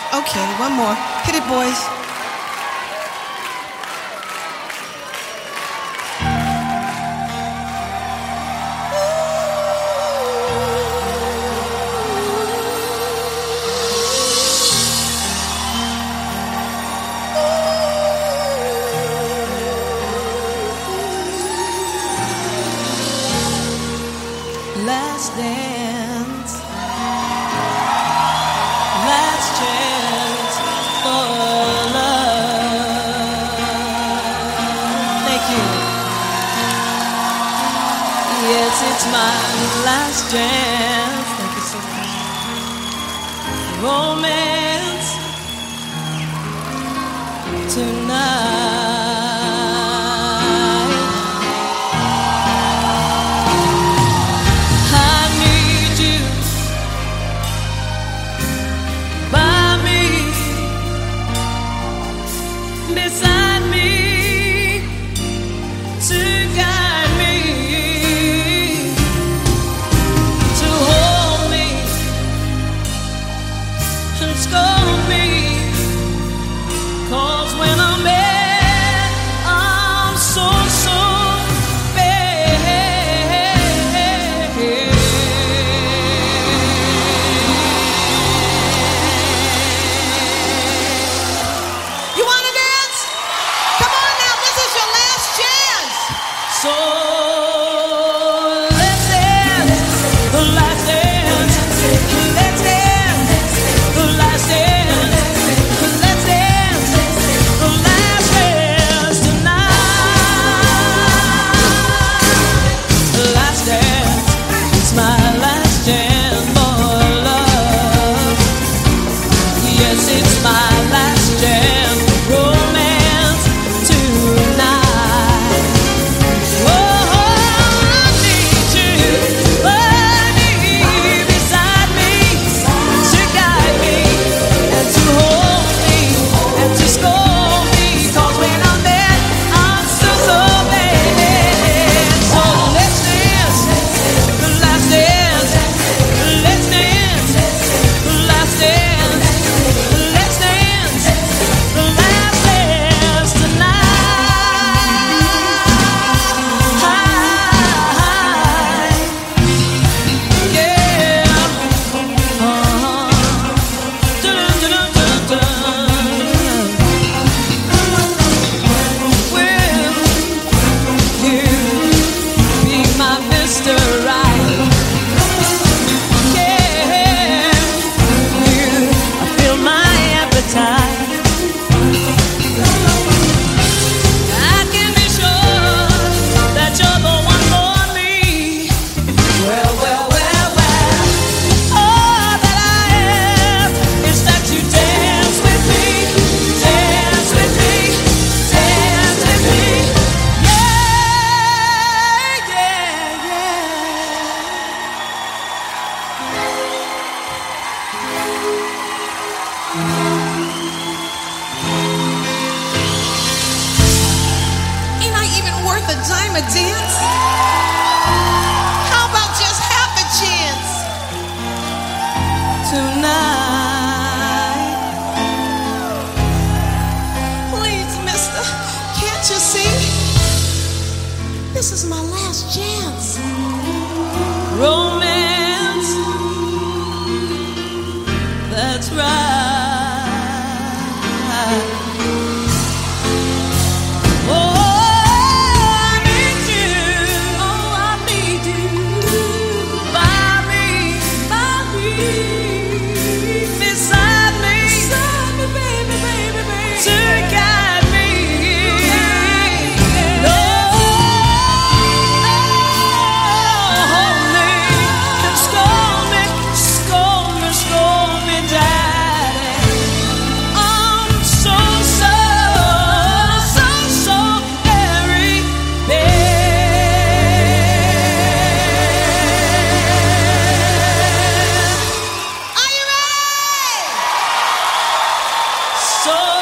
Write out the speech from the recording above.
Okay, one more. Hit it, boys. Last dance, last chance for love. Thank you. Yes, it's my last chance. Thank you so much. Romance tonight. Beside me to guide me, to hold me and scold me, 'cause when I'm mad, I'm so bad. You wanna dance? Come on now, this is your last chance. So let's dance, the last dance. Let's dance, the last dance. Let's dance, the last dance tonight. The last dance, it's my last chance for love. Yes, it's my last chance. Romance tonight. Oh, I need you, buddy, beside me to guide me and to hold me and to scold me, 'cause when I'm mad, I'm so bad. So let's dance, the last dance. Let's dance, the last dance. Let's dance, the last dance tonight. Yeah. Will you be my Mr. Right? Yeah. You fill my appetite. I can be sure that you're the one for me. Well. All that I am is that you dance with me, dance with me, dance with me. Yeah. Ain't I even worth a dime a dance? How about just half a chance tonight? Please, mister, can't you see? This is my last chance. Romance, that's right. Oh, I need you. Oh, I need you. By me, beside me, baby, to guide me. No, hold me and scold me, daddy. I'm so very bad. Are you ready? So